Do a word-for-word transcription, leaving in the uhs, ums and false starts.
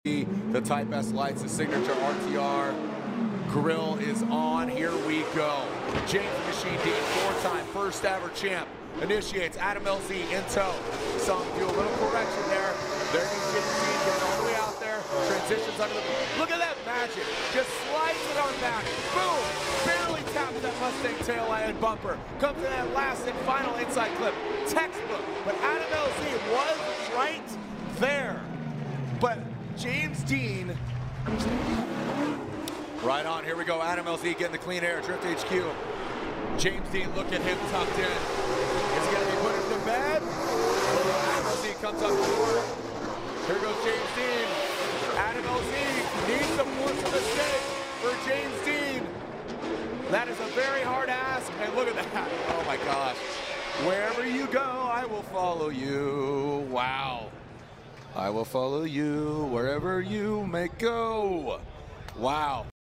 The Type S lights, the signature R T R grill is on. Here we go. James Machine Dean, four-time first ever champ, initiates. Adam L Z in tow. Some do a little correction there. There goes James Dean getting all the way out there. Transitions under the. Look at that magic. Just slides it on back. Boom. Barely taps that Mustang tail light and bumper. Comes to that last and final inside clip. Textbook. But Adam L Z was right there. But James Dean, right on, here we go, Adam L Z getting the clean air, Drift H Q. James Dean, look at him tucked in. Is he gonna be put into bed? Adam L Z comes up short. Here goes James Dean. Adam L Z needs some more for the stake for James Dean. That is a very hard ask, and look at that. Oh my gosh. Wherever you go, I will follow you. Wow. I will follow you wherever you may go. Wow.